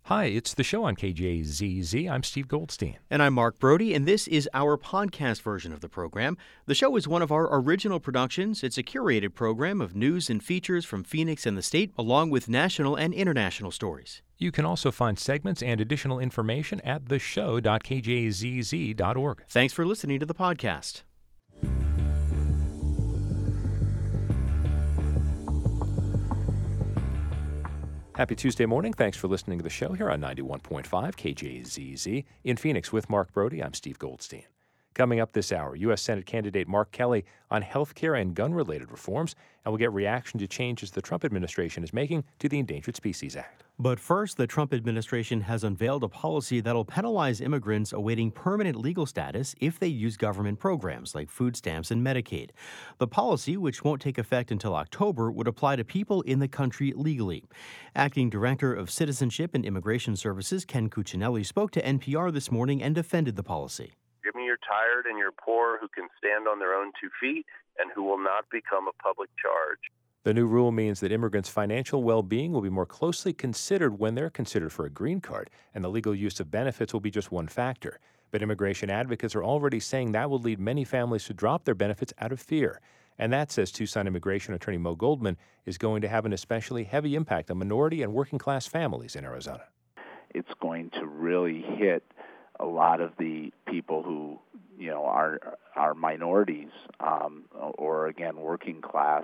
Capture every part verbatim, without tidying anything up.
Hi, it's the show on K J Z Z. I'm Steve Goldstein. And I'm Mark Brody, and this is our podcast version of the program. The show is one of our original productions. It's a curated program of news and features from Phoenix and the state, along with national and international stories. You can also find segments and additional information at the show dot k j z z dot org. Thanks for listening to the podcast. Happy Tuesday morning. Thanks for listening to the show here on ninety-one point five K J Z Z. In Phoenix with Mark Brody, I'm Steve Goldstein. Coming up this hour, U S Senate candidate Mark Kelly on health care and gun-related reforms, and we'll get reaction to changes the Trump administration is making to the Endangered Species Act. But first, the Trump administration has unveiled a policy that'll penalize immigrants awaiting permanent legal status if they use government programs like food stamps and Medicaid. The policy, which won't take effect until October, would apply to people in the country legally. Acting Director of Citizenship and Immigration Services Ken Cuccinelli spoke to N P R this morning and defended the policy. Give me your tired and your poor who can stand on their own two feet and who will not become a public charge. The new rule means that immigrants' financial well-being will be more closely considered when they're considered for a green card, and the legal use of benefits will be just one factor. But immigration advocates are already saying that will lead many families to drop their benefits out of fear. And that, says Tucson immigration attorney Mo Goldman, is going to have an especially heavy impact on minority and working-class families in Arizona. It's going to really hit a lot of the people who, you know, are are minorities um, or, again, working class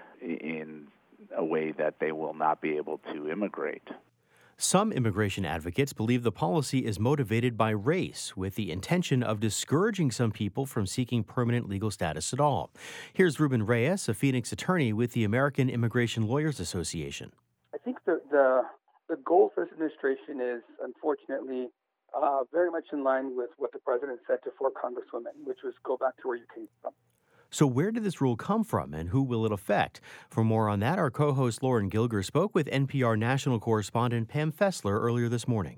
in a way that they will not be able to immigrate. Some immigration advocates believe the policy is motivated by race, with the intention of discouraging some people from seeking permanent legal status at all. Here's Ruben Reyes, a Phoenix attorney with the American Immigration Lawyers Association. I think the the, the goal for this administration is, unfortunately, uh, very much in line with what the president said to four congresswomen, which was go back to where you came from. So where did this rule come from, and who will it affect? For more on that, our co-host Lauren Gilger spoke with N P R national correspondent Pam Fessler earlier this morning.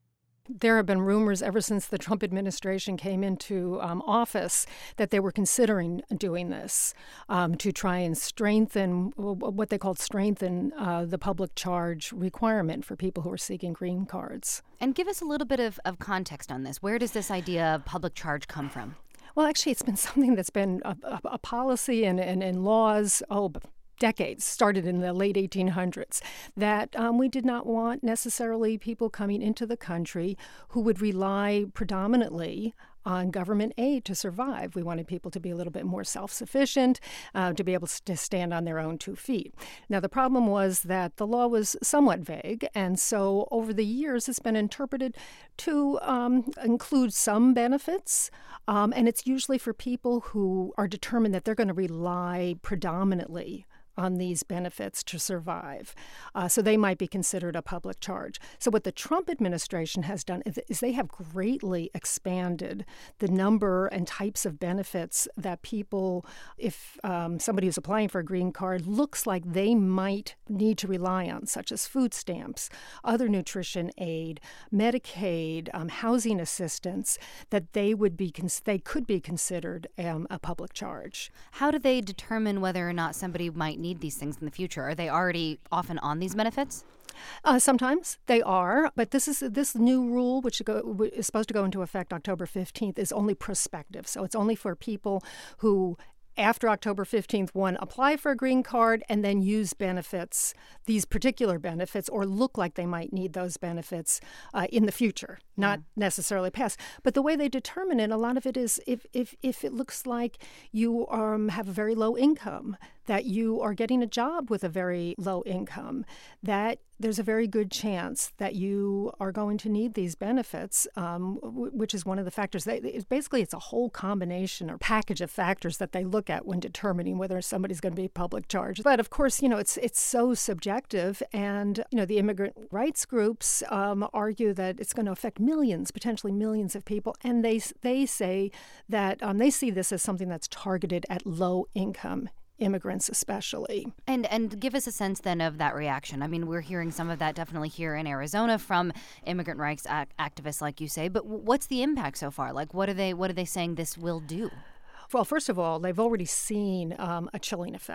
There have been rumors ever since the Trump administration came into um, office that they were considering doing this um, to try and strengthen what they called strengthen uh, the public charge requirement for people who are seeking green cards. And give us a little bit of, of context on this. Where does this idea of public charge come from? Well, actually, it's been something that's been a, a, a policy and, and, and laws, oh, decades, started in the late eighteen hundreds, that um, we did not want necessarily people coming into the country who would rely predominantly on government aid to survive. We wanted people to be a little bit more self-sufficient, uh, to be able to stand on their own two feet. Now, the problem was that the law was somewhat vague, and so over the years it's been interpreted to um, include some benefits, um, and it's usually for people who are determined that they're going to rely predominantly on these benefits to survive. Uh, so they might be considered a public charge. So what the Trump administration has done is, is they have greatly expanded the number and types of benefits that people, if um, somebody who's applying for a green card looks like they might need to rely on, such as food stamps, other nutrition aid, Medicaid, um, housing assistance, that they would be cons- they could be considered um, a public charge. How do they determine whether or not somebody might need these things in the future? Are they already often on these benefits? Uh, sometimes they are, but this is this new rule, which go, is supposed to go into effect October fifteenth, is only prospective. So it's only for people who, after October fifteenth, one, apply for a green card and then use benefits, these particular benefits, or look like they might need those benefits uh, in the future, not yeah. necessarily past. But the way they determine it, a lot of it is if if, if it looks like you um, have a very low income, that you are getting a job with a very low income, that there's a very good chance that you are going to need these benefits, um, w- which is one of the factors. They, it's basically, it's a whole combination or package of factors that they look at when determining whether somebody's going to be public charge. But of course, you know, it's it's so subjective, and you know, the immigrant rights groups um, argue that it's going to affect millions, potentially millions of people, and they they say that um, they see this as something that's targeted at low income immigrants especially. And and give us a sense then of that reaction. I mean, we're hearing some of that definitely here in Arizona from immigrant rights ac- activists, like you say. But w- what's the impact so far? Like, what are they what are they saying this will do? Well, first of all, they've already seen um, a chilling effect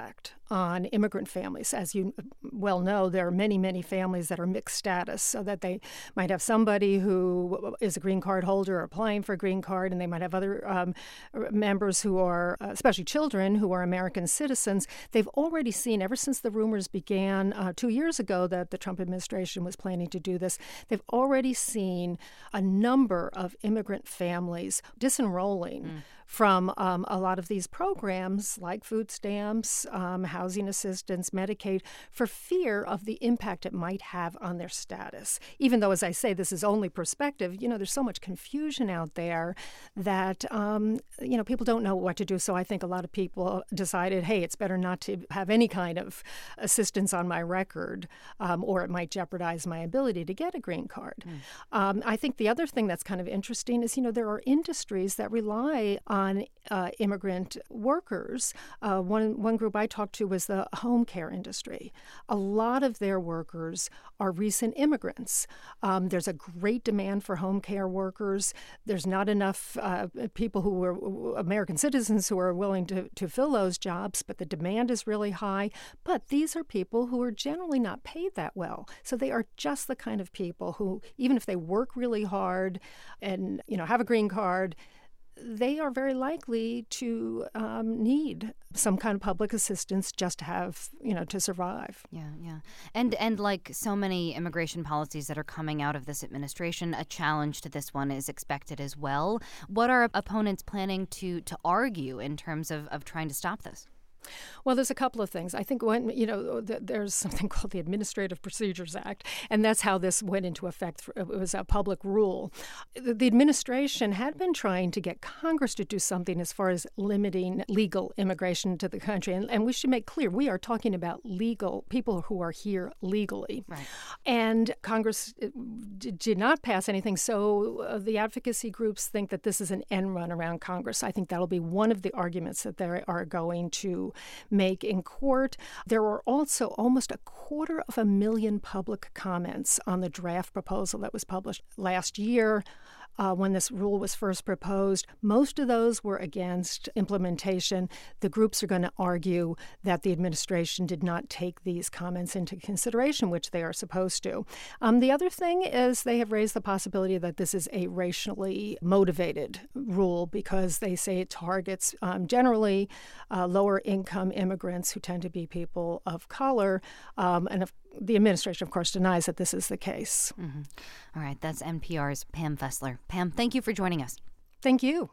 on immigrant families. As you well know, there are many, many families that are mixed status, so that they might have somebody who is a green card holder or applying for a green card, and they might have other um, members who are, uh, especially children, who are American citizens. They've already seen, ever since the rumors began uh, two years ago that the Trump administration was planning to do this, they've already seen a number of immigrant families disenrolling mm. from um, a lot of these programs like food stamps, um, housing assistance, Medicaid, for fear of the impact it might have on their status. Even though, as I say, this is only perspective, you know, there's so much confusion out there that, um, you know, people don't know what to do. So I think a lot of people decided, hey, it's better not to have any kind of assistance on my record, um, or it might jeopardize my ability to get a green card. Mm. Um, I think the other thing that's kind of interesting is, you know, there are industries that rely on uh, immigrant workers. Uh, one one group I talked to was the home care industry. A lot of their workers are recent immigrants. Um, there's a great demand for home care workers. There's not enough uh, people who are American citizens who are willing to, to fill those jobs, but the demand is really high. But these are people who are generally not paid that well. So they are just the kind of people who, even if they work really hard and, you know, have a green card, they are very likely to um, need some kind of public assistance just to have, you know, to survive. Yeah, yeah. And and like so many immigration policies that are coming out of this administration, a challenge to this one is expected as well. What are opponents planning to to argue in terms of, of trying to stop this? Well, there's a couple of things. I think when, you know, th- there's something called the Administrative Procedures Act, and that's how this went into effect. It was a public rule. The, the administration had been trying to get Congress to do something as far as limiting legal immigration to the country. And, and we should make clear, we are talking about legal, people who are here legally. Right. And Congress d- did not pass anything. So uh, the advocacy groups think that this is an end run around Congress. I think that'll be one of the arguments that they are going to make in court. There were also almost a quarter of a million public comments on the draft proposal that was published last year. Uh, when this rule was first proposed. Most of those were against implementation. The groups are going to argue that the administration did not take these comments into consideration, which they are supposed to. Um, the other thing is they have raised the possibility that this is a racially motivated rule because they say it targets um, generally uh, lower income immigrants who tend to be people of color. Um, and of The administration, of course, denies that this is the case. Mm-hmm. All right, that's N P R's Pam Fessler. Pam, thank you for joining us. Thank you.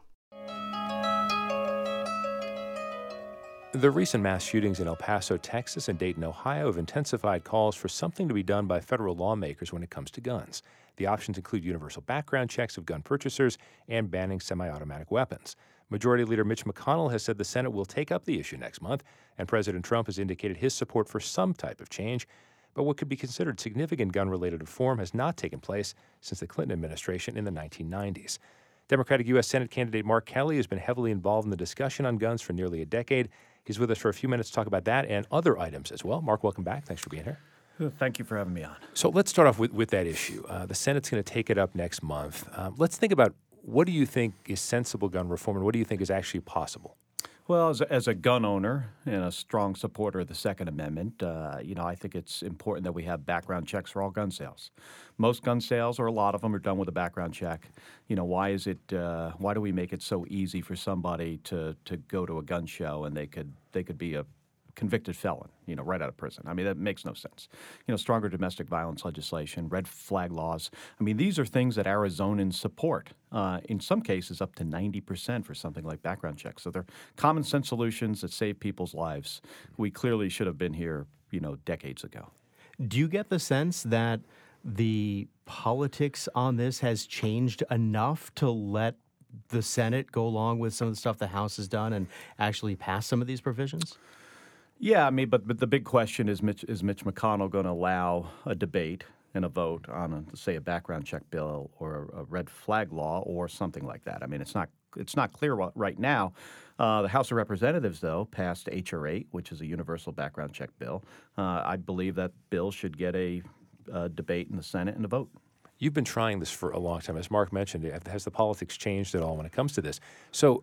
The recent mass shootings in El Paso, Texas and Dayton, Ohio have intensified calls for something to be done by federal lawmakers when it comes to guns. The options include universal background checks of gun purchasers and banning semi-automatic weapons. Majority Leader Mitch McConnell has said the Senate will take up the issue next month, and President Trump has indicated his support for some type of change. But what could be considered significant gun-related reform has not taken place since the Clinton administration in the nineteen nineties. Democratic U S Senate candidate Mark Kelly has been heavily involved in the discussion on guns for nearly a decade. He's with us for a few minutes to talk about that and other items as well. Mark, welcome back. Thanks for being here. Thank you for having me on. So let's start off with, with that issue. Uh, the Senate's going to take it up next month. Um, let's think about what do you think is sensible gun reform and what do you think is actually possible? Well, as a, as a gun owner and a strong supporter of the Second Amendment, uh, you know, I think it's important that we have background checks for all gun sales. Most gun sales, or a lot of them, are done with a background check. You know, why is it? Uh, why do we make it so easy for somebody to to go to a gun show and they could they could be a convicted felon, you know, right out of prison? I mean, that makes no sense. You know, stronger domestic violence legislation, red flag laws. I mean, these are things that Arizonans support. Uh, in some cases, up to ninety percent for something like background checks. So they're common sense solutions that save people's lives. We clearly should have been here, you know, decades ago. Do you get the sense that the politics on this has changed enough to let the Senate go along with some of the stuff the House has done and actually pass some of these provisions? Yeah, I mean, but, but the big question is, Mitch, is Mitch McConnell going to allow a debate and a vote on, a, say, a background check bill or a, a red flag law or something like that? I mean, it's not it's not clear right now. Uh, the House of Representatives, though, passed H R eight, which is a universal background check bill. Uh, I believe that bill should get a, a debate in the Senate and a vote. You've been trying this for a long time. As Mark mentioned, has the politics changed at all when it comes to this? So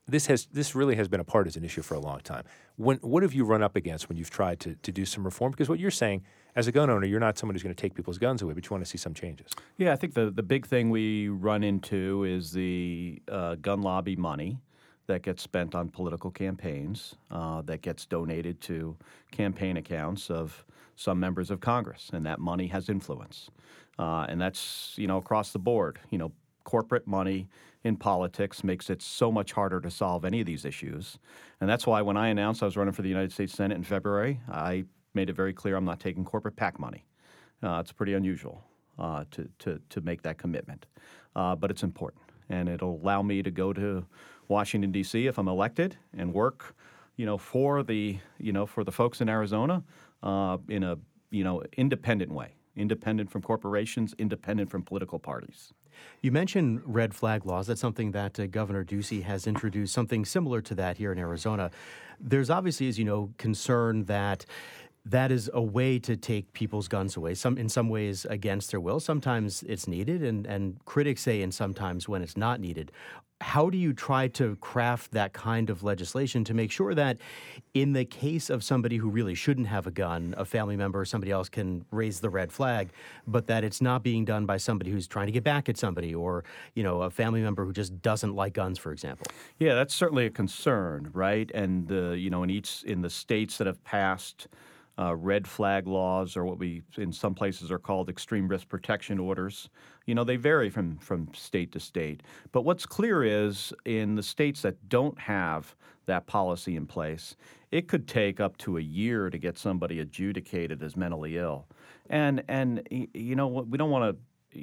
this has this really has been a partisan issue for a long time. When what have you run up against when you've tried to, to do some reform? Because what you're saying, as a gun owner, you're not someone who's going to take people's guns away, but you want to see some changes. Yeah, I think the, the big thing we run into is the uh, gun lobby money that gets spent on political campaigns, uh, that gets donated to campaign accounts of some members of Congress, and that money has influence. Uh, and that's, you know, across the board. You know, corporate money in politics makes it so much harder to solve any of these issues. And that's why when I announced I was running for the United States Senate in February, I made it very clear I'm not taking corporate PAC money. Uh, it's pretty unusual uh, to, to, to make that commitment. Uh, but it's important. And it'll allow me to go to Washington, D C if I'm elected and work, you know, for the, you know, for the folks in Arizona uh, in a, you know, independent way. Independent from corporations, independent from political parties. You mentioned red flag laws. That's something that uh, Governor Ducey has introduced, something similar to that here in Arizona. There's obviously, as you know, concern that that is a way to take people's guns away, some in some ways against their will. Sometimes it's needed, and, and critics say and sometimes when it's not needed. How do you try to craft that kind of legislation to make sure that in the case of somebody who really shouldn't have a gun, a family member or somebody else can raise the red flag, but that it's not being done by somebody who's trying to get back at somebody, or, you know, a family member who just doesn't like guns, for example? Yeah, that's certainly a concern, right? And, uh, you know, in each in the states that have passed Uh, red flag laws, or what we in some places are called extreme risk protection orders. You know, they vary from, from state to state. But what's clear is in the states that don't have that policy in place, it could take up to a year to get somebody adjudicated as mentally ill. And, and you know, we don't want to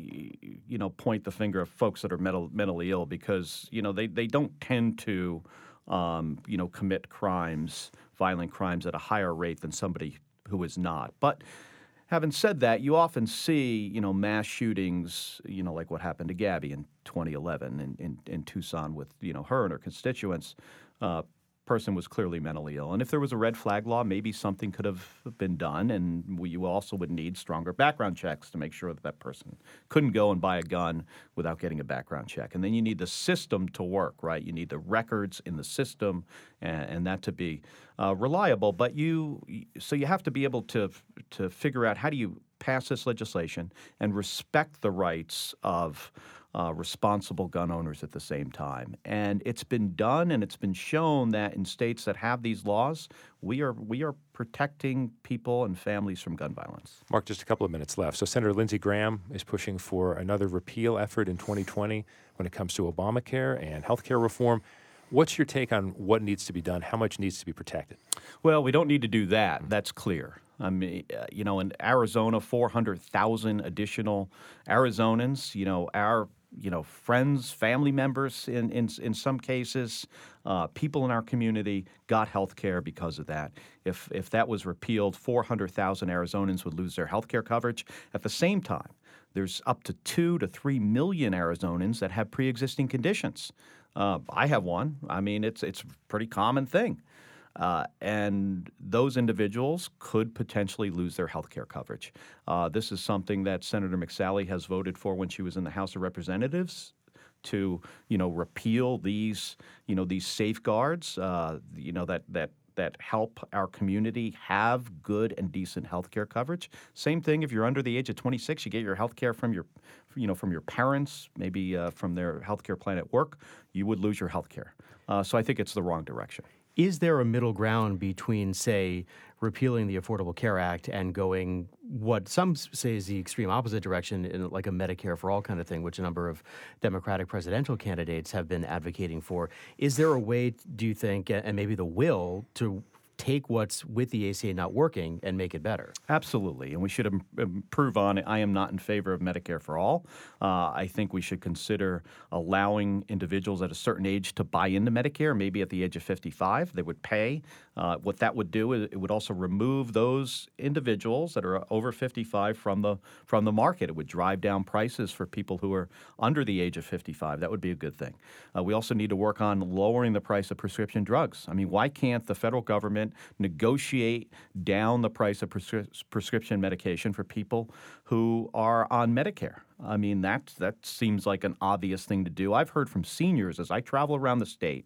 you know, point the finger at folks that are mental, mentally ill because, you know, they, they don't tend to, um, you know, commit crimes, violent crimes at a higher rate than somebody who is not. But having said that, you often see, you know, mass shootings, you know, like what happened to Gabby in twenty eleven in, in, in Tucson with, you know, her and her constituents. Uh, person was clearly mentally ill. And if there was a red flag law, maybe something could have been done, and we, you also would need stronger background checks to make sure that that person couldn't go and buy a gun without getting a background check. And then you need the system to work, right? You need the records in the system and, and that to be uh, reliable. But you, so you have to be able to, to figure out how do you pass this legislation and respect the rights of Uh, responsible gun owners at the same time. And it's been done, and it's been shown that in states that have these laws, we are we are protecting people and families from gun violence. Mark, just a couple of minutes left. So Senator Lindsey Graham is pushing for another repeal effort in twenty twenty when it comes to Obamacare and health care reform. What's your take on what needs to be done? How much needs to be protected? Well, we don't need to do that. That's clear. I mean, uh, you know, in Arizona, four hundred thousand additional Arizonans, you know, our you know, friends, family members in, in, in some cases, uh, people in our community got health care because of that. If, if that was repealed, four hundred thousand Arizonans would lose their health care coverage. At the same time, there's up to two to three million Arizonans that have pre-existing conditions. Uh, I have one. I mean, it's, it's a pretty common thing. Uh, and those individuals could potentially lose their health care coverage. Uh, this is something that Senator McSally has voted for when she was in the House of Representatives to, you know, repeal these, you know, these safeguards, uh, you know, that that that help our community have good and decent health care coverage. Same thing if you're under the age of twenty-six, you get your health care from your, you know, from your parents, maybe uh, from their health care plan at work, you would lose your health care. Uh, so I think it's the wrong direction. Is there a middle ground between, say, repealing the Affordable Care Act and going what some say is the extreme opposite direction, in like a Medicare for all kind of thing, which a number of Democratic presidential candidates have been advocating for? Is there a way, do you think, and maybe the will, to take what's with the A C A not working and make it better? Absolutely, and we should im- improve on it. I am not in favor of Medicare for all. Uh, I think we should consider allowing individuals at a certain age to buy into Medicare, maybe at the age of fifty-five. They would pay. Uh, what that would do is it would also remove those individuals that are over fifty-five from the from the market. It would drive down prices for people who are under the age of fifty-five. That would be a good thing. Uh, we also need to work on lowering the price of prescription drugs. I mean, why can't the federal government negotiate down the price of prescri- prescription medication for people who are on Medicare? I mean, that, that seems like an obvious thing to do. I've heard from seniors as I travel around the state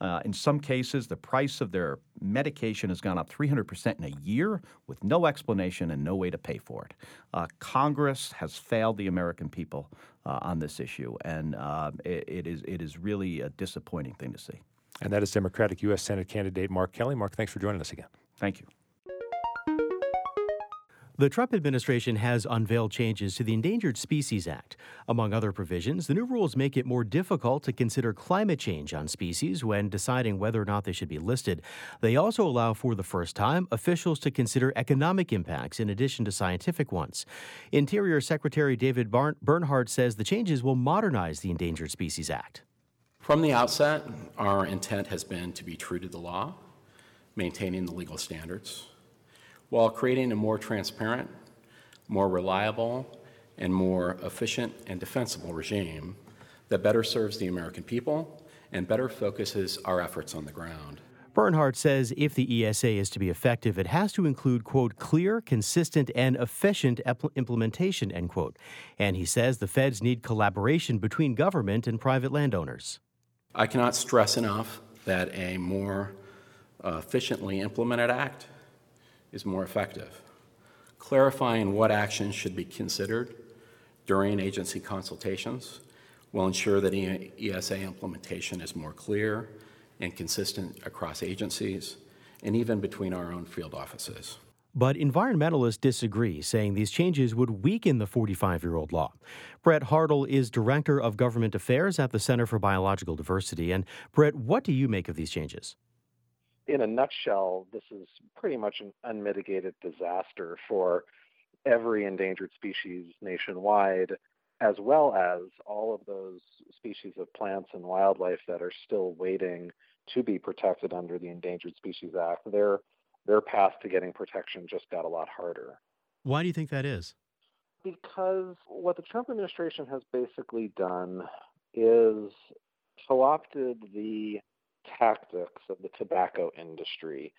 Uh, in some cases, the price of their medication has gone up three hundred percent in a year with no explanation and no way to pay for it. Uh, Congress has failed the American people uh, on this issue, and uh, it, it is it is really a disappointing thing to see. And that is Democratic U S Senate candidate Mark Kelly. Mark, thanks for joining us again. Thank you. The Trump administration has unveiled changes to the Endangered Species Act. Among other provisions, the new rules make it more difficult to consider climate change on species when deciding whether or not they should be listed. They also allow, for the first time, officials to consider economic impacts in addition to scientific ones. Interior Secretary David Barn- Bernhardt says the changes will modernize the Endangered Species Act. From the outset, our intent has been to be true to the law, maintaining the legal standards, while creating a more transparent, more reliable, and more efficient and defensible regime that better serves the American people and better focuses our efforts on the ground. Bernhardt says if the E S A is to be effective, it has to include, quote, clear, consistent, and efficient ep- implementation, end quote. And he says the feds need collaboration between government and private landowners. I cannot stress enough that a more uh, efficiently implemented act is more effective. Clarifying what actions should be considered during agency consultations will ensure that E S A implementation is more clear and consistent across agencies and even between our own field offices. But environmentalists disagree, saying these changes would weaken the forty-five-year-old law. Brett Hartle is Director of Government Affairs at the Center for Biological Diversity. And Brett, what do you make of these changes? In a nutshell, this is pretty much an unmitigated disaster for every endangered species nationwide, as well as all of those species of plants and wildlife that are still waiting to be protected under the Endangered Species Act. Their, their path to getting protection just got a lot harder. Why do you think that is? Because what the Trump administration has basically done is co-opted the tactics of the tobacco industry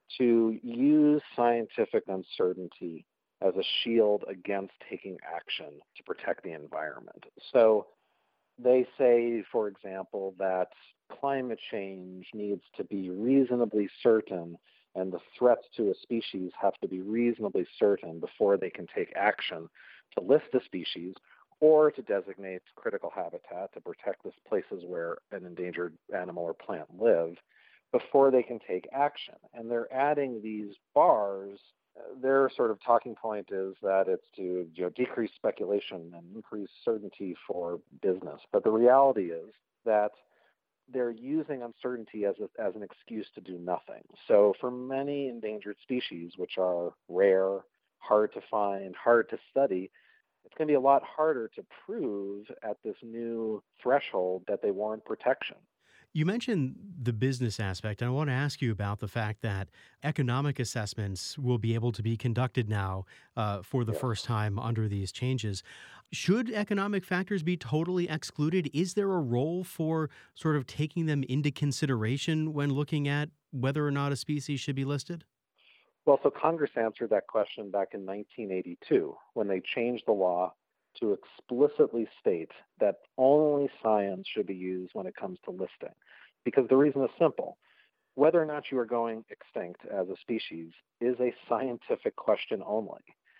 to use scientific uncertainty as a shield against taking action to protect the environment. So they say, for example, that climate change needs to be reasonably certain and the threats to a species have to be reasonably certain before they can take action to list a species or to designate critical habitat to protect the places where an endangered animal or plant live before they can take action. And they're adding these bars. Their sort of talking point is that it's to you know, decrease speculation and increase certainty for business. But the reality is that they're using uncertainty as, a, as an excuse to do nothing. So for many endangered species, which are rare, hard to find, hard to study, it's going to be a lot harder to prove at this new threshold that they warrant protection. You mentioned the business aspect, and I want to ask you about the fact that economic assessments will be able to be conducted now uh, for the yes. first time under these changes. Should economic factors be totally excluded? Is there a role for sort of taking them into consideration when looking at whether or not a species should be listed? Well, so Congress answered that question back in nineteen eighty-two when they changed the law to explicitly state that only science should be used when it comes to listing. Because the reason is simple. Whether or not you are going extinct as a species is a scientific question only.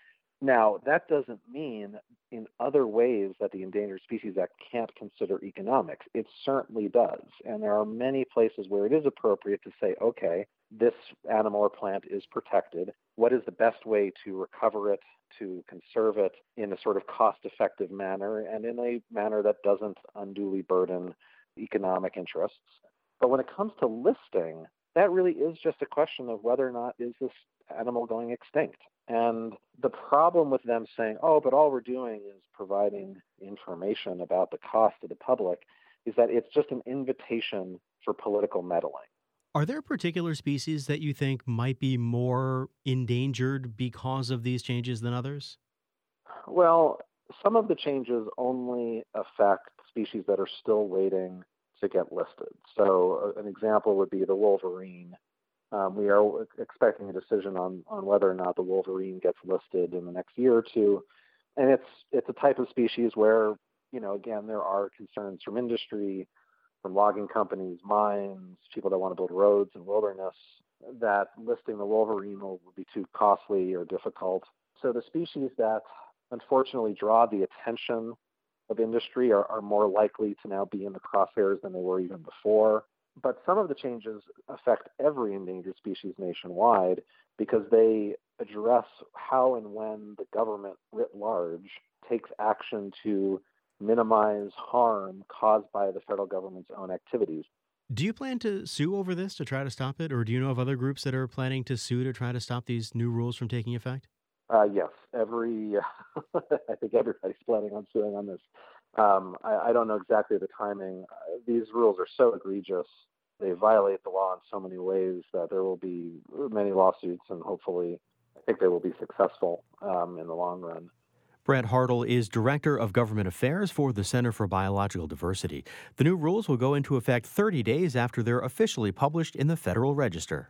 Now, that doesn't mean in other ways that the Endangered Species Act can't consider economics. It certainly does. And there are many places where it is appropriate to say, okay, this animal or plant is protected. What is the best way to recover it, to conserve it in a sort of cost-effective manner and in a manner that doesn't unduly burden economic interests? But when it comes to listing, that really is just a question of whether or not is this animal going extinct. And the problem with them saying, oh, but all we're doing is providing information about the cost to the public is that it's just an invitation for political meddling. Are there particular species that you think might be more endangered because of these changes than others? Well, some of the changes only affect species that are still waiting to get listed. So uh, an example would be the wolverine. Um, we are expecting a decision on, on whether or not the wolverine gets listed in the next year or two. And it's it's a type of species where, you know, again, there are concerns from industry from logging companies, mines, people that want to build roads and wilderness, that listing the wolverine will be too costly or difficult. So the species that unfortunately draw the attention of industry are, are more likely to now be in the crosshairs than they were even before. But some of the changes affect every endangered species nationwide because they address how and when the government writ large takes action to minimize harm caused by the federal government's own activities. Do you plan to sue over this to try to stop it, or do you know of other groups that are planning to sue to try to stop these new rules from taking effect? Uh, yes, every I think everybody's planning on suing on this. Um, I, I don't know exactly the timing. Uh, these rules are so egregious. They violate the law in so many ways that there will be many lawsuits, and hopefully I think they will be successful um, in the long run. Brett Hartle is Director of Government Affairs for the Center for Biological Diversity. The new rules will go into effect thirty days after they're officially published in the Federal Register.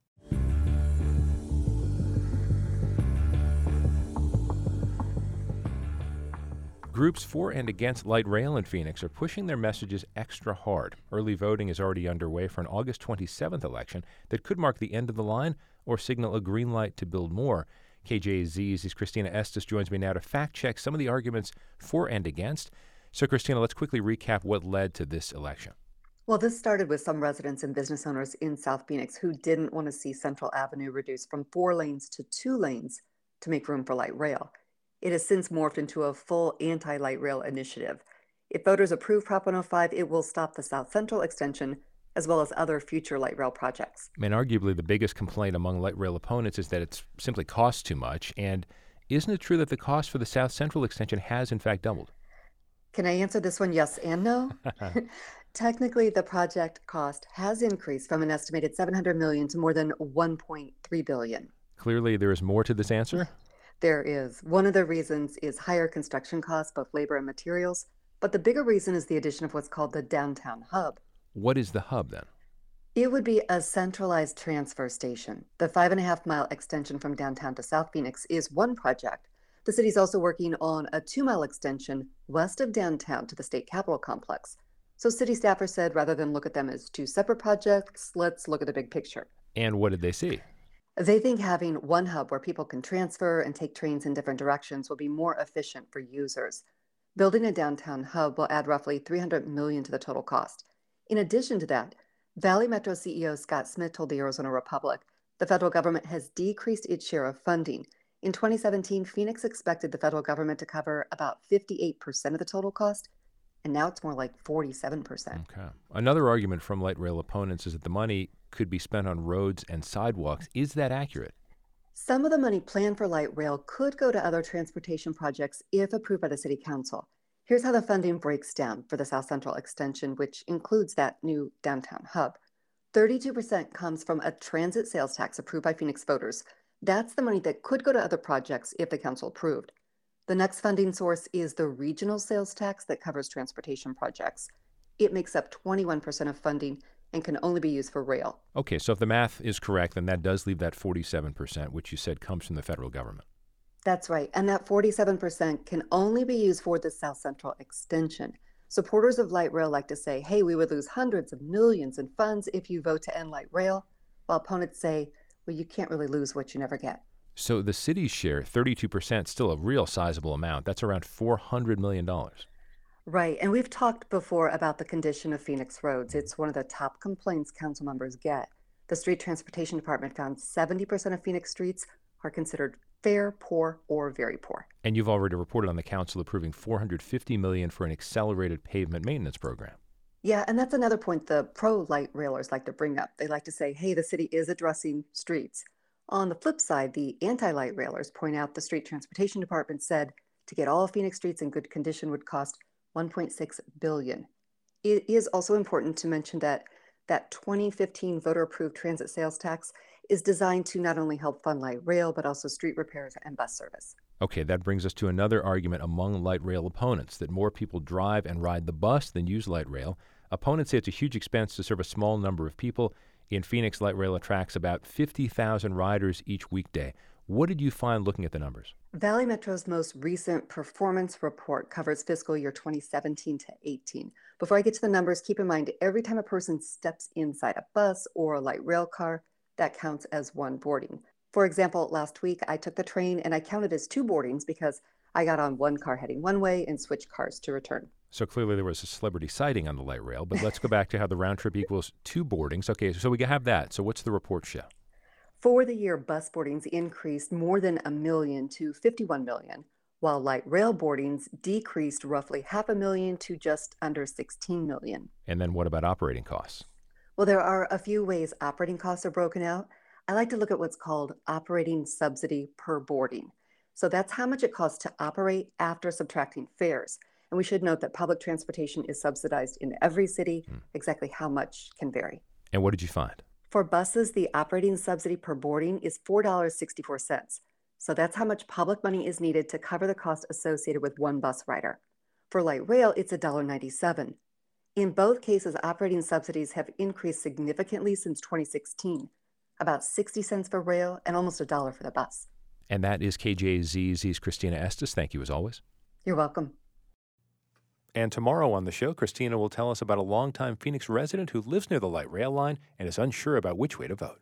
Groups for and against light rail in Phoenix are pushing their messages extra hard. Early voting is already underway for an August twenty-seventh election that could mark the end of the line or signal a green light to build more. K J Z's Christina Estes joins me now to fact-check some of the arguments for and against. So, Christina, let's quickly recap what led to this election. Well, this started with some residents and business owners in South Phoenix who didn't want to see Central Avenue reduced from four lanes to two lanes to make room for light rail. It has since morphed into a full anti-light rail initiative. If voters approve Prop one oh five, it will stop the South Central extension as well as other future light rail projects. And arguably the biggest complaint among light rail opponents is that it simply costs too much. And isn't it true that the cost for the South Central extension has in fact doubled? Can I answer this one yes and no? Technically, the project cost has increased from an estimated seven hundred million dollars to more than one point three billion dollars. Clearly there is more to this answer? There is. One of the reasons is higher construction costs, both labor and materials. But the bigger reason is the addition of what's called the downtown hub. What is the hub then? It would be a centralized transfer station. The five and a half mile extension from downtown to South Phoenix is one project. The city's also working on a two mile extension west of downtown to the state capitol complex. So city staffers said rather than look at them as two separate projects, let's look at the big picture. And what did they see? They think having one hub where people can transfer and take trains in different directions will be more efficient for users. Building a downtown hub will add roughly three hundred million dollars to the total cost. In addition to that, Valley Metro C E O Scott Smith told the Arizona Republic the federal government has decreased its share of funding. In twenty seventeen, Phoenix expected the federal government to cover about fifty-eight percent of the total cost, and now it's more like forty-seven percent. Okay. Another argument from light rail opponents is that the money could be spent on roads and sidewalks. Is that accurate? Some of the money planned for light rail could go to other transportation projects if approved by the City Council. Here's how the funding breaks down for the South Central extension, which includes that new downtown hub. thirty-two percent comes from a transit sales tax approved by Phoenix voters. That's the money that could go to other projects if the council approved. The next funding source is the regional sales tax that covers transportation projects. It makes up twenty-one percent of funding and can only be used for rail. Okay, so if the math is correct, then that does leave that forty-seven percent, which you said comes from the federal government. That's right, and that forty-seven percent can only be used for the South Central extension. Supporters of light rail like to say, hey, we would lose hundreds of millions in funds if you vote to end light rail, while opponents say, well, you can't really lose what you never get. So the city's share, thirty-two percent, still a real sizable amount. That's around four hundred million dollars. Right, and we've talked before about the condition of Phoenix roads. It's one of the top complaints council members get. The Street Transportation Department found seventy percent of Phoenix streets are considered fair, poor, or very poor. And you've already reported on the council approving four hundred fifty million dollars for an accelerated pavement maintenance program. Yeah, and that's another point the pro-light railers like to bring up. They like to say, hey, the city is addressing streets. On the flip side, the anti-light railers point out the Street Transportation Department said to get all Phoenix streets in good condition would cost one point six billion dollars. It is also important to mention that that twenty fifteen voter-approved transit sales tax is designed to not only help fund light rail, but also street repairs and bus service. Okay, that brings us to another argument among light rail opponents, that more people drive and ride the bus than use light rail. Opponents say it's a huge expense to serve a small number of people. In Phoenix, light rail attracts about fifty thousand riders each weekday. What did you find looking at the numbers? Valley Metro's most recent performance report covers fiscal year twenty seventeen to eighteen. Before I get to the numbers, keep in mind every time a person steps inside a bus or a light rail car, that counts as one boarding. For example, last week I took the train and I counted as two boardings because I got on one car heading one way and switched cars to return. So clearly there was a celebrity sighting on the light rail, but let's go back to how the round trip equals two boardings. Okay, so we have that. So what's the report show? For the year, bus boardings increased more than a million to fifty-one million, while light rail boardings decreased roughly half a million to just under sixteen million. And then what about operating costs? Well, there are a few ways operating costs are broken out. I like to look at what's called operating subsidy per boarding. So that's how much it costs to operate after subtracting fares. And we should note that public transportation is subsidized in every city. Hmm. Exactly how much can vary. And what did you find? For buses, the operating subsidy per boarding is four dollars and sixty-four cents. So that's how much public money is needed to cover the cost associated with one bus rider. For light rail, it's one dollar and ninety-seven cents. In both cases, operating subsidies have increased significantly since twenty sixteen, about sixty cents for rail and almost a dollar for the bus. And that is K J Z Z's Christina Estes. Thank you as always. You're welcome. And tomorrow on the show, Christina will tell us about a longtime Phoenix resident who lives near the light rail line and is unsure about which way to vote.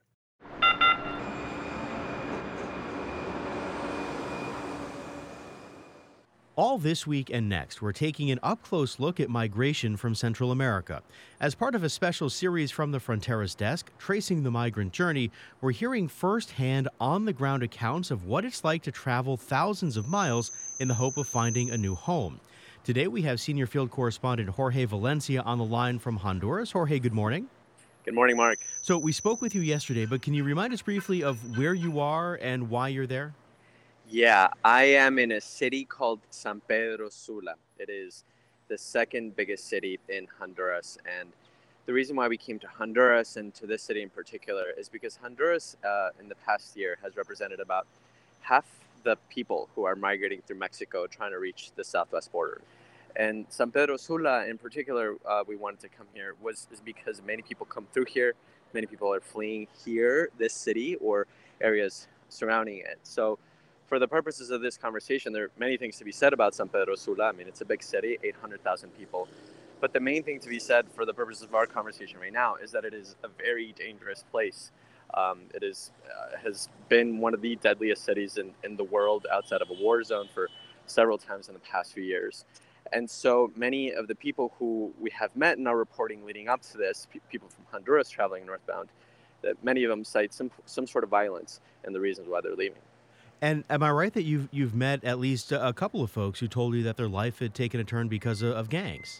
All this week and next, we're taking an up-close look at migration from Central America. As part of a special series from the Fronteras Desk, Tracing the Migrant Journey, we're hearing firsthand, on-the-ground accounts of what it's like to travel thousands of miles in the hope of finding a new home. Today, we have senior field correspondent Jorge Valencia on the line from Honduras. Jorge, good morning. Good morning, Mark. So we spoke with you yesterday, but can you remind us briefly of where you are and why you're there? Yeah, I am in a city called San Pedro Sula. It is the second biggest city in Honduras. And the reason why we came to Honduras and to this city in particular is because Honduras uh, in the past year has represented about half the people who are migrating through Mexico trying to reach the southwest border. And San Pedro Sula in particular, uh, we wanted to come here was is because many people come through here. Many people are fleeing here, this city, or areas surrounding it. So for the purposes of this conversation, there are many things to be said about San Pedro Sula. I mean, it's a big city, eight hundred thousand people. But the main thing to be said for the purposes of our conversation right now is that it is a very dangerous place. Um, it is uh, has been one of the deadliest cities in, in the world outside of a war zone for several times in the past few years. And so many of the people who we have met in our reporting leading up to this, pe- people from Honduras traveling northbound, that many of them cite some some sort of violence and the reasons why they're leaving. And am I right that you've you've met at least a couple of folks who told you that their life had taken a turn because of, of gangs?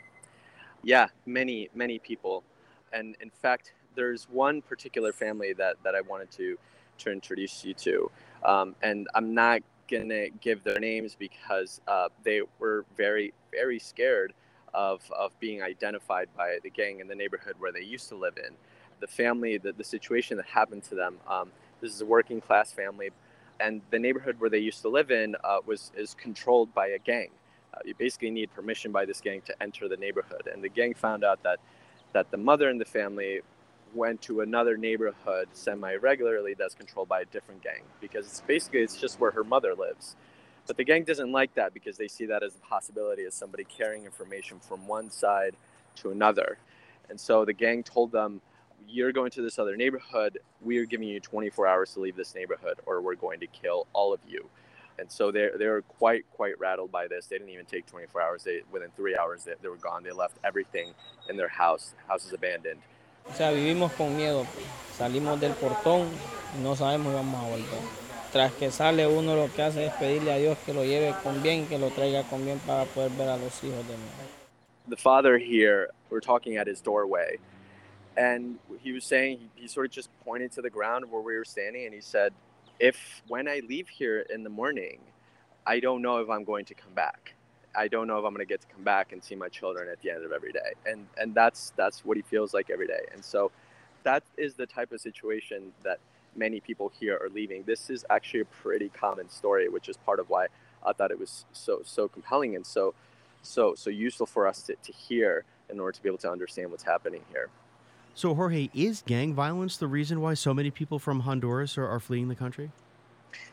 Yeah, many, many people. And in fact, there's one particular family that, that I wanted to, to introduce you to. Um, and I'm not going to give their names because uh, they were very, very scared of, of being identified by the gang in the neighborhood where they used to live in. The family, the, the situation that happened to them, um, this is a working class family. And the neighborhood where they used to live in uh, was is controlled by a gang. Uh, you basically need permission by this gang to enter the neighborhood. And the gang found out that that the mother in the family went to another neighborhood semi-regularly that's controlled by a different gang, because it's basically it's just where her mother lives. But the gang doesn't like that because they see that as a possibility as somebody carrying information from one side to another. And so the gang told them, you're going to this other neighborhood, we are giving you twenty-four hours to leave this neighborhood or we're going to kill all of you. And so they're, they're quite, quite rattled by this. They didn't even take twenty-four hours. They, within three hours, they, they were gone. They left everything in their house. The house is abandoned. O sea, vivimos con miedo. Salimos del portón y no sabemos si vamos a volver. Tras que sale uno, lo que hace es pedirle a Dios que lo lleve con bien, que lo traiga con bien para poder ver a los hijos de nuevo. The father here, we're talking at his doorway, and he was saying, he, he sort of just pointed to the ground where we were standing, and he said, if when I leave here in the morning, I don't know if I'm going to come back. I don't know if I'm going to get to come back and see my children at the end of every day. And and that's that's what he feels like every day. And so that is the type of situation that many people here are leaving. This is actually a pretty common story, which is part of why I thought it was so so compelling and so so so useful for us to, to hear in order to be able to understand what's happening here. So, Jorge, is gang violence the reason why so many people from Honduras are, are fleeing the country?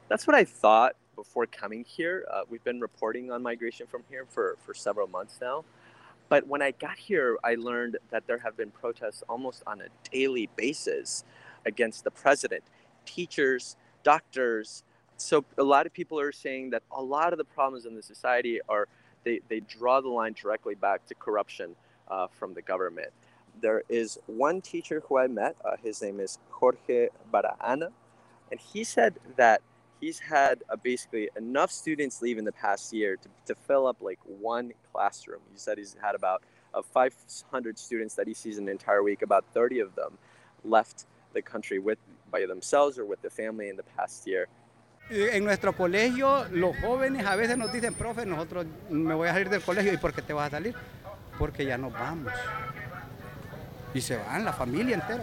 That's what I thought before coming here. Uh, we've been reporting on migration from here for, for several months now. But when I got here, I learned that there have been protests almost on a daily basis against the president, teachers, doctors. So a lot of people are saying that a lot of the problems in the society are, they, they draw the line directly back to corruption uh, from the government. There is one teacher who I met, uh, his name is Jorge Barahona, and he said that he's had uh, basically enough students leave in the past year to, to fill up like one classroom. He said he's had about uh, five hundred students that he sees an entire week. About thirty of them left the country with by themselves or with the family in the past year. En nuestro colegio, los jóvenes a veces nos dicen, profe, nosotros me voy a salir del colegio. ¿Y por qué te vas a salir? Porque ya nos vamos. Y se van, la familia entera.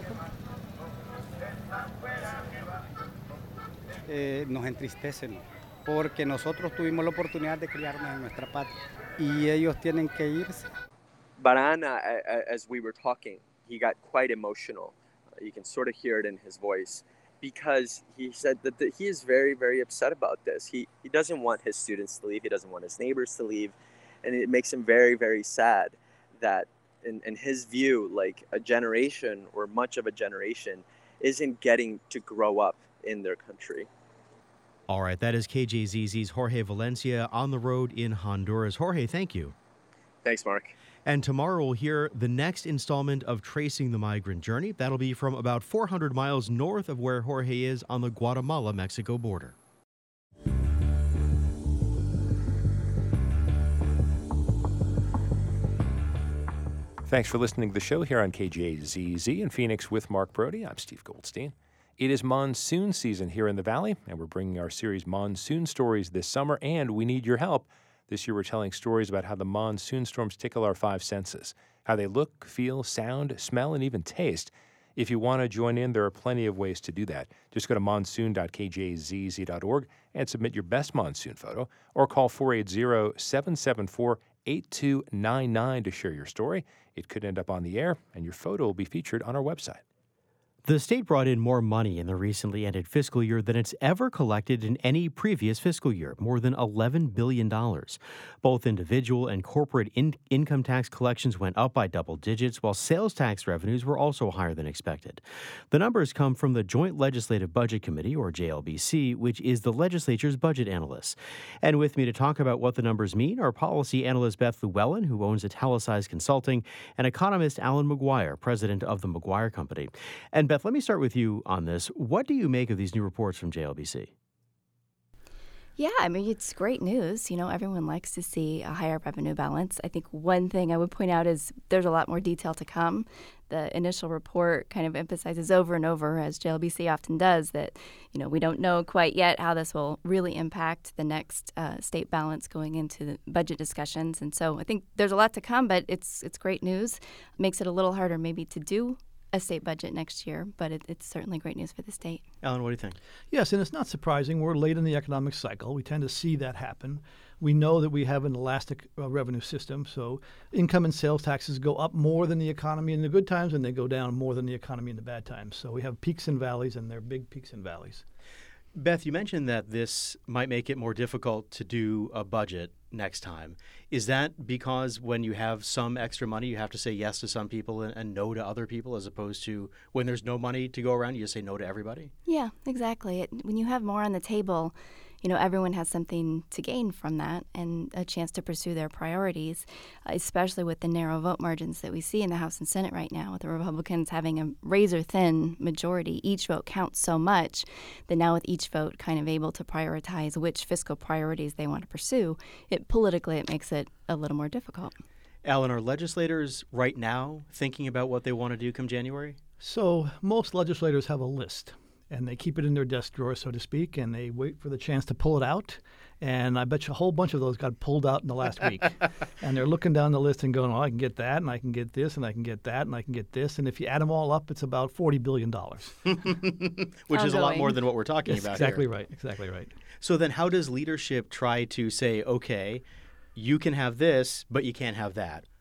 Eh, nos entristecen, porque nosotros tuvimos la oportunidad de criarnos en nuestra patria y ellos tienen que irse. Barahona, as we were talking, he got quite emotional. You can sort of hear it in his voice because he said that the, he is very, very upset about this. He he doesn't want his students to leave. He doesn't want his neighbors to leave, and it makes him very, very sad that, in, in his view, like a generation or much of a generation isn't getting to grow up in their country. All right, that is K J Z Z's Jorge Valencia on the road in Honduras. Jorge, thank you. Thanks, Mark. And tomorrow we'll hear the next installment of Tracing the Migrant Journey. That'll be from about four hundred miles north of where Jorge is on the Guatemala-Mexico border. Thanks for listening to the show here on K J Z Z in Phoenix with Mark Brody. I'm Steve Goldstein. It is monsoon season here in the Valley, and we're bringing our series Monsoon Stories this summer, and we need your help. This year we're telling stories about how the monsoon storms tickle our five senses, how they look, feel, sound, smell, and even taste. If you want to join in, there are plenty of ways to do that. Just go to monsoon dot k j z z dot org and submit your best monsoon photo, or call four eight zero, seven seven four, eight two nine nine to share your story. It could end up on the air, and your photo will be featured on our website. The state brought in more money in the recently ended fiscal year than it's ever collected in any previous fiscal year, more than eleven billion dollars. Both individual and corporate in- income tax collections went up by double digits, while sales tax revenues were also higher than expected. The numbers come from the Joint Legislative Budget Committee, or J L B C, which is the legislature's budget analysts. And with me to talk about what the numbers mean are policy analyst Beth Llewellyn, who owns Italicized Consulting, and economist Alan McGuire, president of the McGuire Company. And Beth, let me start with you on this. What do you make of these new reports from J L B C? Yeah, I mean, it's great news. You know, everyone likes to see a higher revenue balance. I think one thing I would point out is there's a lot more detail to come. The initial report kind of emphasizes over and over, as J L B C often does, that, you know, we don't know quite yet how this will really impact the next uh, state balance going into the budget discussions. And so I think there's a lot to come, but it's it's great news. It makes it a little harder maybe to do a state budget next year, but it, it's certainly great news for the state. Alan, what do you think? Yes, and it's not surprising. We're late in the economic cycle. We tend to see that happen. We know that we have an elastic uh, revenue system, so income and sales taxes go up more than the economy in the good times, and they go down more than the economy in the bad times. So we have peaks and valleys, and they're big peaks and valleys. Beth, you mentioned that this might make it more difficult to do a budget next time. Is that because when you have some extra money, you have to say yes to some people and, and no to other people, as opposed to when there's no money to go around, you just say no to everybody? Yeah, exactly. It, when you have more on the table, you know, everyone has something to gain from that and a chance to pursue their priorities, especially with the narrow vote margins that we see in the House and Senate right now, with the Republicans having a razor-thin majority. Each vote counts so much that now with each vote kind of able to prioritize which fiscal priorities they want to pursue, it politically it makes it a little more difficult. Alan, are legislators right now thinking about what they want to do come January? So most legislators have a list, and they keep it in their desk drawer, so to speak, and they wait for the chance to pull it out. And I bet you a whole bunch of those got pulled out in the last week. And they're looking down the list and going, oh, I can get that, and I can get this, and I can get that, and I can get this. And if you add them all up, it's about forty billion dollars. Which is a lot more than what we're talking That's about exactly here. right, exactly right. So then how does leadership try to say, okay, you can have this, but you can't have that?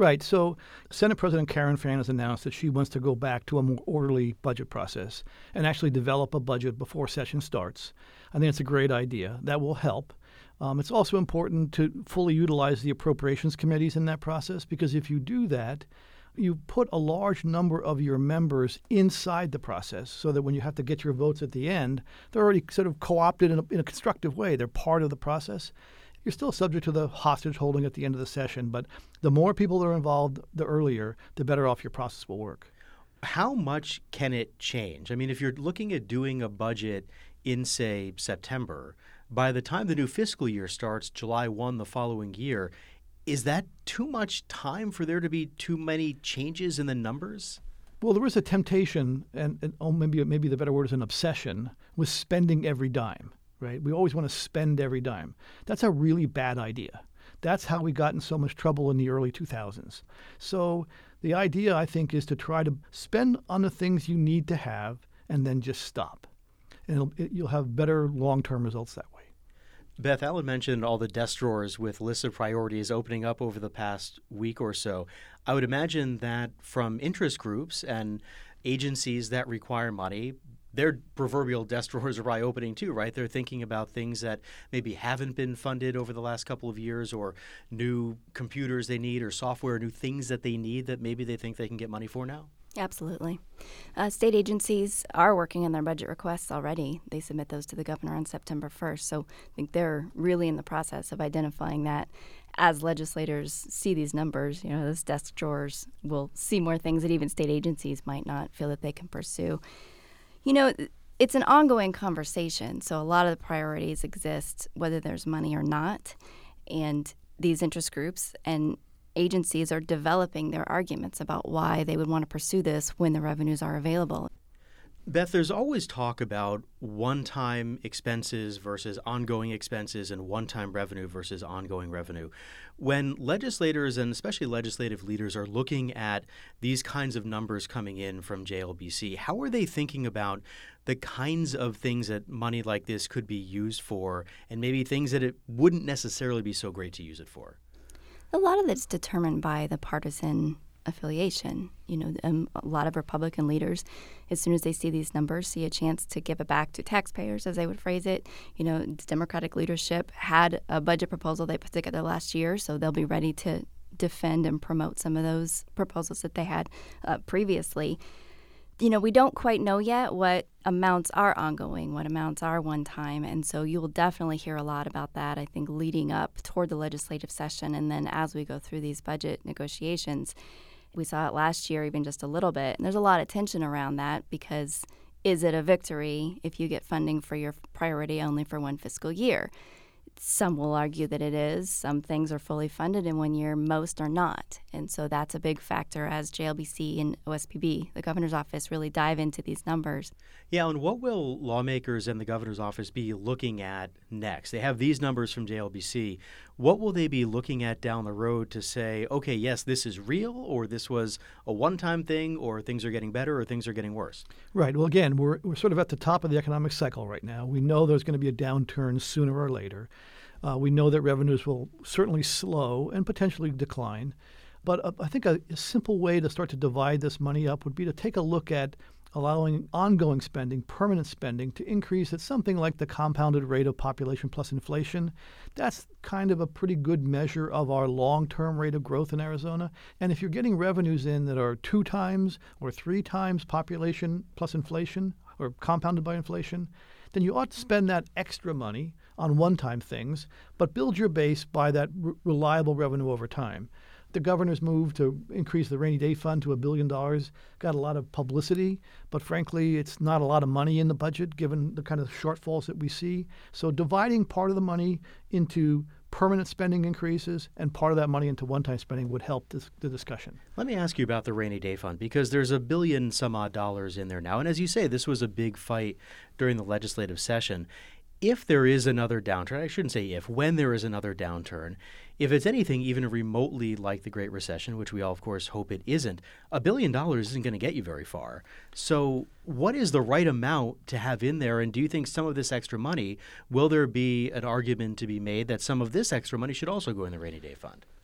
Right. So Senate President Karen Fann has announced that she wants to go back to a more orderly budget process and actually develop a budget before session starts. I think it's a great idea. That will help. Um, it's also important to fully utilize the appropriations committees in that process, because if you do that, you put a large number of your members inside the process so that when you have to get your votes at the end, they're already sort of co-opted in a, in a constructive way. They're part of the process. You're still subject to the hostage holding at the end of the session, but the more people that are involved, the earlier, the better off your process will work. How much can it change? I mean, if you're looking at doing a budget in, say, September, by the time the new fiscal year starts, July first the following year, is that too much time for there to be too many changes in the numbers? Well, there is a temptation, and, and oh, maybe maybe the better word is an obsession, with spending every dime. Right? We always want to spend every dime. That's a really bad idea. That's how we got in so much trouble in the early two thousands. So the idea, I think, is to try to spend on the things you need to have and then just stop. And it'll, it, you'll have better long-term results that way. Beth, Alan mentioned all the desk drawers with lists of priorities opening up over the past week or so. I would imagine that from interest groups and agencies that require money, their proverbial desk drawers are probably opening too, right? They're thinking about things that maybe haven't been funded over the last couple of years, or new computers they need, or software, new things that they need that maybe they think they can get money for now. Absolutely. Uh, state agencies are working on their budget requests already. They submit those to the governor on September first. So I think they're really in the process of identifying that. As legislators see these numbers, you know, those desk drawers will see more things that even state agencies might not feel that they can pursue. You know, it's an ongoing conversation, so a lot of the priorities exist whether there's money or not, and these interest groups and agencies are developing their arguments about why they would want to pursue this when the revenues are available. Beth, there's always talk about one-time expenses versus ongoing expenses and one-time revenue versus ongoing revenue. When legislators and especially legislative leaders are looking at these kinds of numbers coming in from J L B C, how are they thinking about the kinds of things that money like this could be used for, and maybe things that it wouldn't necessarily be so great to use it for? A lot of it's determined by the partisan affiliation. You know, um, a lot of Republican leaders, as soon as they see these numbers, see a chance to give it back to taxpayers, as they would phrase it. You know, Democratic leadership had a budget proposal they put together last year, so they'll be ready to defend and promote some of those proposals that they had uh, previously. You know, we don't quite know yet what amounts are ongoing, what amounts are one time, and so you will definitely hear a lot about that, I think, leading up toward the legislative session, and then as we go through these budget negotiations. We saw it last year, even just a little bit, and there's a lot of tension around that, because is it a victory if you get funding for your priority only for one fiscal year? Some will argue that it is. Some things are fully funded in one year, most are not. And so that's a big factor as J L B C and O S P B, the governor's office, really dive into these numbers. Yeah, and what will lawmakers and the governor's office be looking at next? They have these numbers from J L B C. What will they be looking at down the road to say, okay, yes, this is real, or this was a one-time thing, or things are getting better, or things are getting worse? Right. Well, again, we're, we're sort of at the top of the economic cycle right now. We know there's going to be a downturn sooner or later. Uh, we know that revenues will certainly slow and potentially decline. But uh, I think a, a simple way to start to divide this money up would be to take a look at allowing ongoing spending, permanent spending, to increase at something like the compounded rate of population plus inflation. That's kind of a pretty good measure of our long-term rate of growth in Arizona. And if you're getting revenues in that are two times or three times population plus inflation, or compounded by inflation, then you ought to spend that extra money on one-time things, but build your base by that r- reliable revenue over time. The governor's move to increase the rainy day fund to a billion dollars got a lot of publicity, but frankly, it's not a lot of money in the budget given the kind of shortfalls that we see. So dividing part of the money into permanent spending increases and part of that money into one-time spending would help this, the discussion. Let me ask you about the rainy day fund, because there's a billion some odd dollars in there now. And as you say, this was a big fight during the legislative session. If there is another downturn, I shouldn't say if, when there is another downturn, if it's anything even remotely like the Great Recession, which we all, of course, hope it isn't, a billion dollars isn't going to get you very far. So what is the right amount to have in there? And do you think some of this extra money, will there be an argument to be made that some of this extra money should also go in the rainy day fund?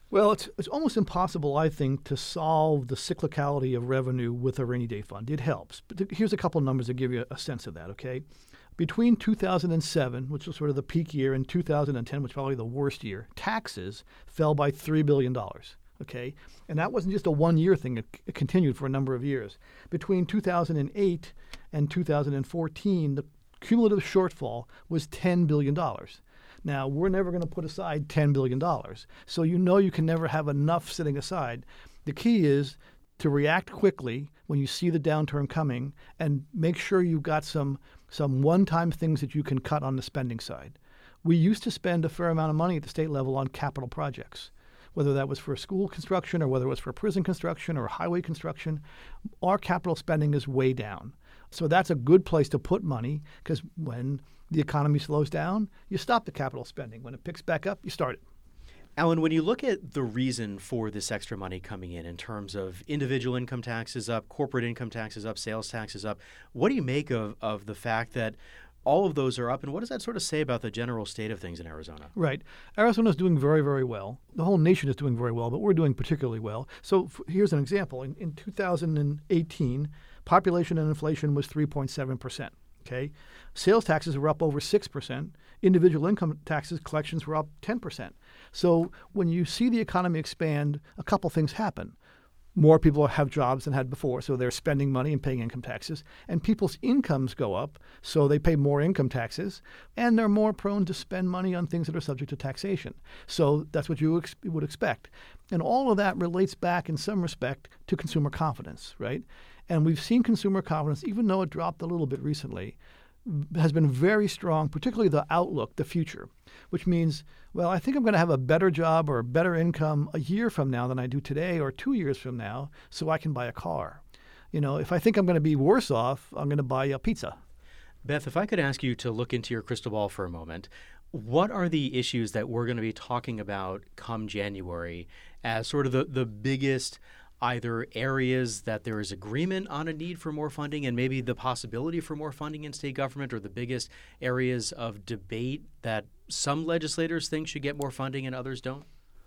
Well, it's, it's almost impossible, I think, to solve the cyclicality of revenue with a rainy day fund. It helps. But th- here's a couple numbers that give you a, a sense of that, okay? Between two thousand seven, which was sort of the peak year, and two thousand ten, which was probably the worst year, taxes fell by three billion dollars, okay? And that wasn't just a one-year thing. It, it continued for a number of years. Between two thousand eight and two thousand fourteen, the cumulative shortfall was ten billion dollars. Now, we're never going to put aside ten billion dollars. So you know you can never have enough sitting aside. The key is to react quickly when you see the downturn coming and make sure you've got some, some one-time things that you can cut on the spending side. We used to spend a fair amount of money at the state level on capital projects, whether that was for school construction or whether it was for prison construction or highway construction. Our capital spending is way down. So that's a good place to put money, because when the economy slows down, you stop the capital spending. When it picks back up, you start it. Alan, when you look at the reason for this extra money coming in, in terms of individual income taxes up, corporate income taxes up, sales taxes up, what do you make of, of the fact that all of those are up, and what does that sort of say about the general state of things in Arizona? Right. Arizona is doing very, very well. The whole nation is doing very well, but we're doing particularly well. So f- here's an example. In, in two thousand eighteen, population and inflation was three point seven percent. Okay, sales taxes were up over six percent. Individual income taxes collections were up ten percent. So when you see the economy expand, a couple things happen. More people have jobs than had before, so they're spending money and paying income taxes. And people's incomes go up, so they pay more income taxes. And they're more prone to spend money on things that are subject to taxation. So that's what you ex- would expect. And all of that relates back in some respect to consumer confidence, right? And we've seen consumer confidence, even though it dropped a little bit recently, has been very strong, particularly the outlook, the future, which means, well, I think I'm going to have a better job or a better income a year from now than I do today or two years from now, so I can buy a car. You know, if I think I'm going to be worse off, I'm going to buy a pizza. Beth, if I could ask you to look into your crystal ball for a moment, what are the issues that we're going to be talking about come January as sort of the, the biggest either areas that there is agreement on a need for more funding and maybe the possibility for more funding in state government, or the biggest areas of debate that some legislators think should get more funding and others don't?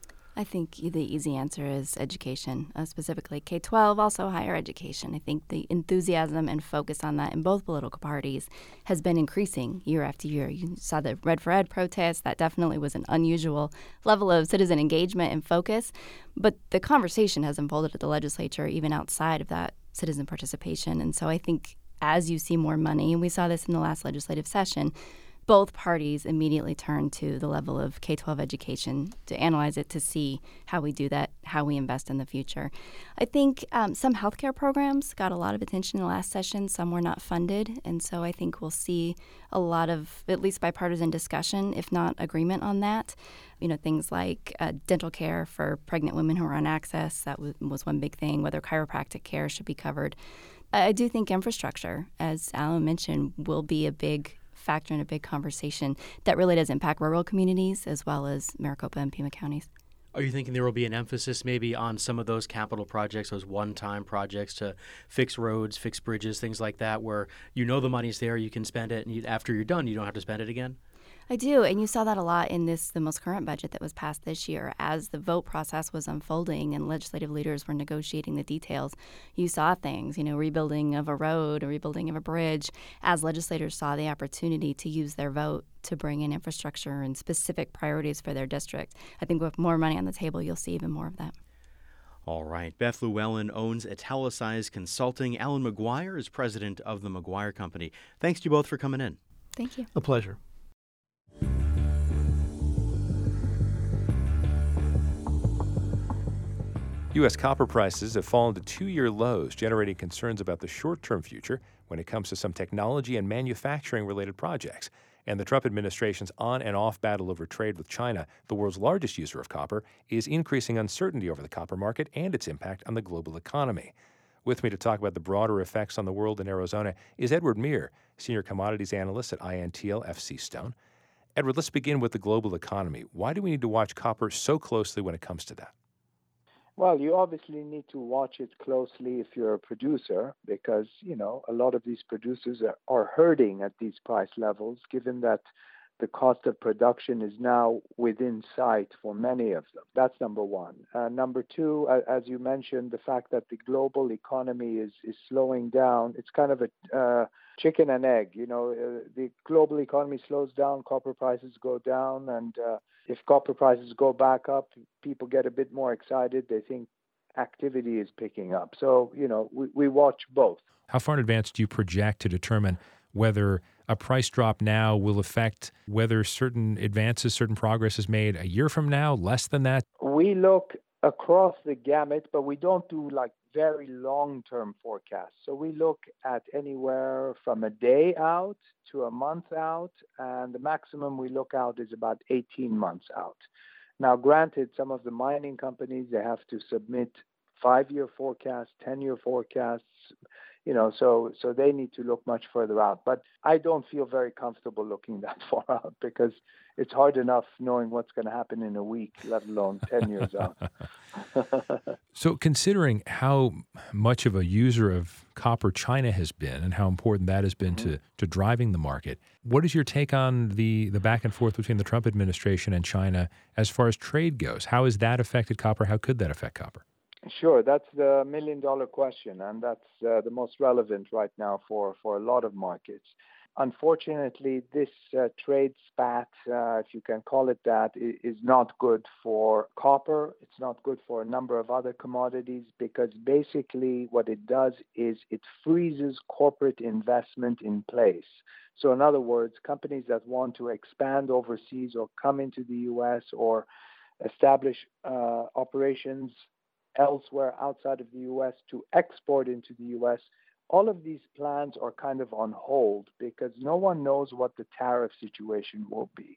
I think the easy answer is education, uh, specifically K twelve, also higher education. I think the enthusiasm and focus on that in both political parties has been increasing year after year. You saw the Red for Ed protests. That definitely was an unusual level of citizen engagement and focus. But the conversation has unfolded at the legislature even outside of that citizen participation. And so I think as you see more money, and we saw this in the last legislative session, both parties immediately turned to the level of K twelve education to analyze it, to see how we do that, how we invest in the future. I think um, some healthcare programs got a lot of attention in the last session. Some were not funded. And so I think we'll see a lot of, at least bipartisan discussion, if not agreement on that. You know, things like uh, dental care for pregnant women who are on access. That was, was one big thing, whether chiropractic care should be covered. I do think infrastructure, as Alan mentioned, will be a big factor in a big conversation that really does impact rural communities as well as Maricopa and Pima counties. Are you thinking there will be an emphasis maybe on some of those capital projects, those one-time projects to fix roads, fix bridges, things like that, where you know the money's there, you can spend it, and you, after you're done, you don't have to spend it again? I do, and you saw that a lot in this, the most current budget that was passed this year. As the vote process was unfolding and legislative leaders were negotiating the details, you saw things, you know, rebuilding of a road or rebuilding of a bridge, as legislators saw the opportunity to use their vote to bring in infrastructure and specific priorities for their district. I think with more money on the table, you'll see even more of that. All right. Beth Llewellyn owns Italicized Consulting. Alan McGuire is president of the McGuire Company. Thanks to you both for coming in. Thank you. A pleasure. U S copper prices have fallen to two-year lows, generating concerns about the short-term future when it comes to some technology and manufacturing-related projects. And the Trump administration's on and off battle over trade with China, the world's largest user of copper, is increasing uncertainty over the copper market and its impact on the global economy. With me to talk about the broader effects on the world in Arizona is Edward Meir, Senior Commodities Analyst at I N T L F C Stone. Edward, let's begin with the global economy. Why do we need to watch copper so closely when it comes to that? Well, you obviously need to watch it closely if you're a producer, because, you know, a lot of these producers are, are hurting at these price levels, given that The cost of production is now within sight for many of them. That's number one. Uh, number two, uh, as you mentioned, the fact that the global economy is, is slowing down. It's kind of a uh, chicken and egg. You know, uh, the global economy slows down, copper prices go down, and uh, if copper prices go back up, people get a bit more excited. They think activity is picking up. So, you know, we, we watch both. How far in advance do you project to determine whether a price drop now will affect whether certain advances, certain progress is made a year from now, less than that? We look across the gamut, but we don't do like very long-term forecasts. So we look at anywhere from a day out to a month out, and the maximum we look out is about eighteen months out. Now, granted, some of the mining companies, they have to submit five-year forecasts, ten-year forecasts, you know, so so they need to look much further out. But I don't feel very comfortable looking that far out because it's hard enough knowing what's going to happen in a week, let alone ten years out. So considering how much of a user of copper China has been and how important that has been mm-hmm. to, to driving the market, what is your take on the, the back and forth between the Trump administration and China as far as trade goes? How has that affected copper? How could that affect copper? Sure, that's the million-dollar question, and that's uh, the most relevant right now for, for a lot of markets. Unfortunately, this uh, trade spat, uh, if you can call it that, is not good for copper. It's not good for a number of other commodities because basically what it does is it freezes corporate investment in place. So in other words, companies that want to expand overseas or come into the U S or establish uh, operations elsewhere outside of the U S to export into the U S, all of these plans are kind of on hold because no one knows what the tariff situation will be.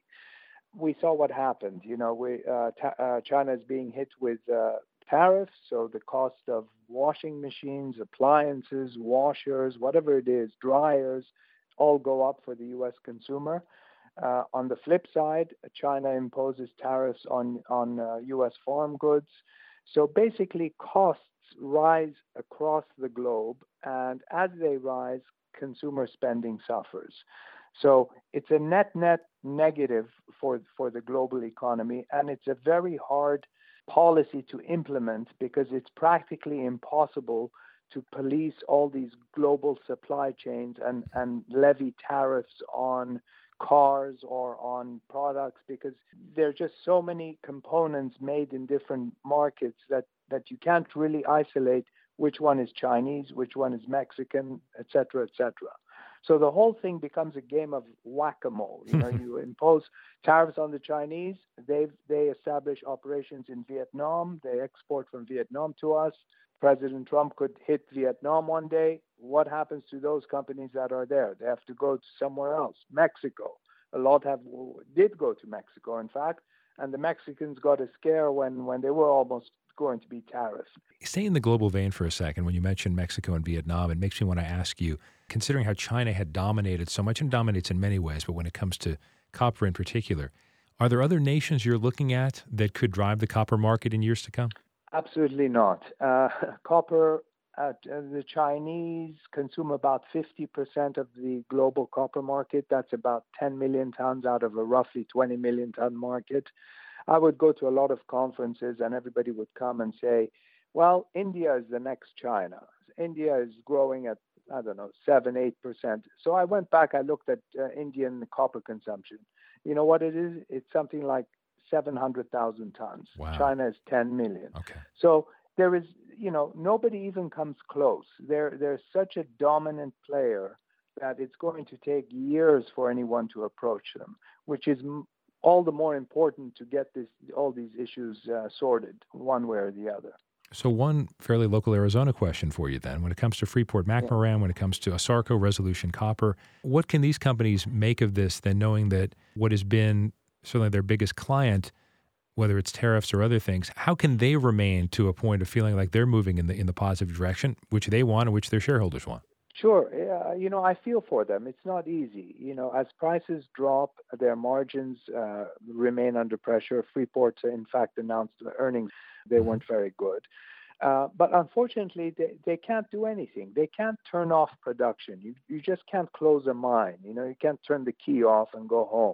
We saw what happened. You know, we, uh, ta- uh, China is being hit with uh, tariffs, so the cost of washing machines, appliances, washers, whatever it is, dryers, all go up for the U S consumer. Uh, on the flip side, China imposes tariffs on, on uh, U S farm goods. So basically, costs rise across the globe, and as they rise, consumer spending suffers. So it's a net-net negative for, for the global economy, and it's a very hard policy to implement because it's practically impossible to police all these global supply chains and, and levy tariffs on cars or on products because there are just so many components made in different markets that, that you can't really isolate which one is Chinese, which one is Mexican, et cetera, et cetera. So the whole thing becomes a game of whack-a-mole. You know, you impose tariffs on the Chinese, they they establish operations in Vietnam, they export from Vietnam to us. President Trump could hit Vietnam one day. What happens to those companies that are there? They have to go to somewhere else. Mexico. A lot have did go to Mexico, in fact, and the Mexicans got a scare when, when they were almost going to be tariffs. Stay in the global vein for a second. When you mentioned Mexico and Vietnam, it makes me want to ask you, considering how China had dominated so much and dominates in many ways, but when it comes to copper in particular, are there other nations you're looking at that could drive the copper market in years to come? Absolutely not. Uh, copper, uh, the Chinese consume about fifty percent of the global copper market. That's about ten million tons out of a roughly twenty million ton market. I would go to a lot of conferences and everybody would come and say, well, India is the next China. India is growing at, I don't know, seven, eight percent. So I went back, I looked at uh, Indian copper consumption. You know what it is? It's something like seven hundred thousand tons. Wow. China is ten million. Okay. So there is, you know, nobody even comes close. They're, they're such a dominant player that it's going to take years for anyone to approach them, which is m- all the more important to get this all these issues uh, sorted one way or the other. So one fairly local Arizona question for you then. When it comes to Freeport-McMoRan, yeah. when it comes to ASARCO, Resolution Copper, what can these companies make of this then, knowing that what has been certainly their biggest client, whether it's tariffs or other things, how can they remain to a point of feeling like they're moving in the in the positive direction, which they want and which their shareholders want? Sure. Uh, you know, I feel for them. It's not easy. You know, as prices drop, their margins uh, remain under pressure. Freeport, in fact, announced the earnings. They weren't very good. Uh, but unfortunately, they, they can't do anything. They can't turn off production. You, you just can't close a mine. You know, you can't turn the key off and go home.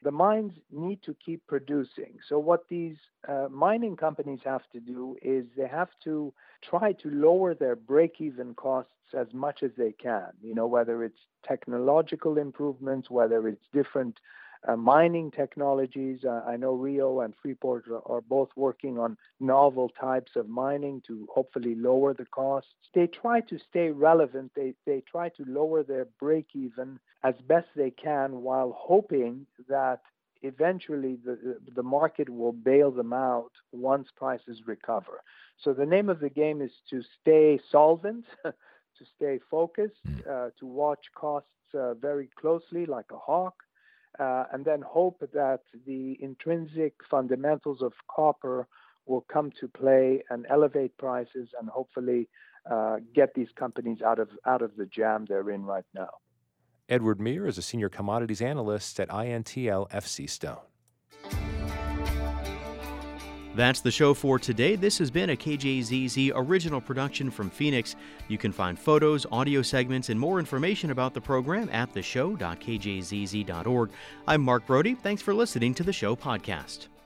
the mines need to keep producing. So what these uh, mining companies have to do is they have to try to lower their break-even costs as much as they can, you know, whether it's technological improvements, whether it's different uh, mining technologies. Uh, I know Rio and Freeport are, are both working on novel types of mining to hopefully lower the costs. They try to stay relevant. They, they try to lower their break-even as best they can while hoping that eventually the, the market will bail them out once prices recover. So the name of the game is to stay solvent, to stay focused, uh, to watch costs uh, very closely like a hawk, uh, and then hope that the intrinsic fundamentals of copper will come to play and elevate prices and hopefully uh, get these companies out of out of the jam they're in right now. Edward Meir is a senior commodities analyst at I N T L F C Stone. That's the show for today. This has been a K J Z Z original production from Phoenix. You can find photos, audio segments, and more information about the program at the show dot k j z z dot org. I'm Mark Brody. Thanks for listening to the show podcast.